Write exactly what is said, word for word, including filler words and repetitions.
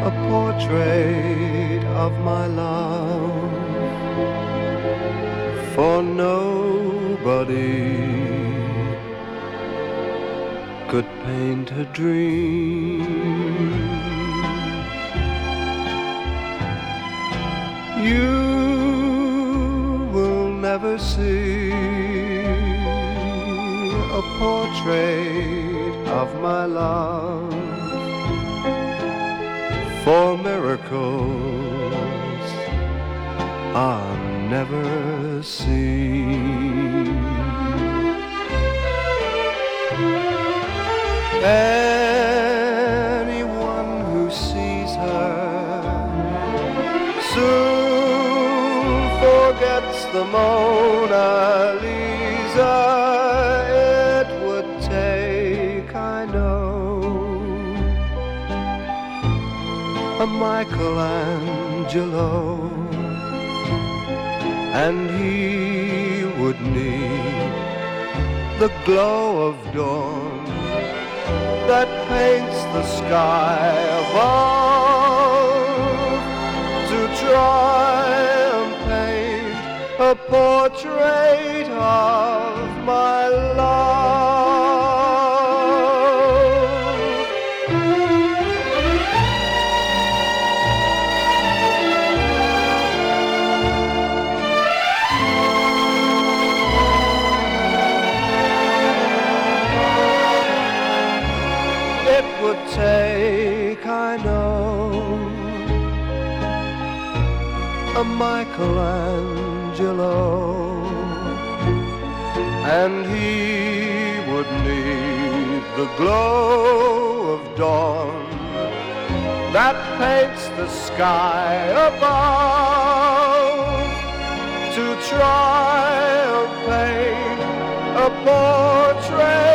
a portrait of my love, for nobody could paint a dream. You will never see a portrait of my love, for miracles are never seen. Anyone who sees her soon forgets the Mona Lisa. It would take, I know, a Michelangelo, and he would need the glow of dawn that paints the sky above to try and paint a portrait of my love. It would take, I know, a Michelangelo, and he would need the glow of dawn that paints the sky above to try and paint a portrait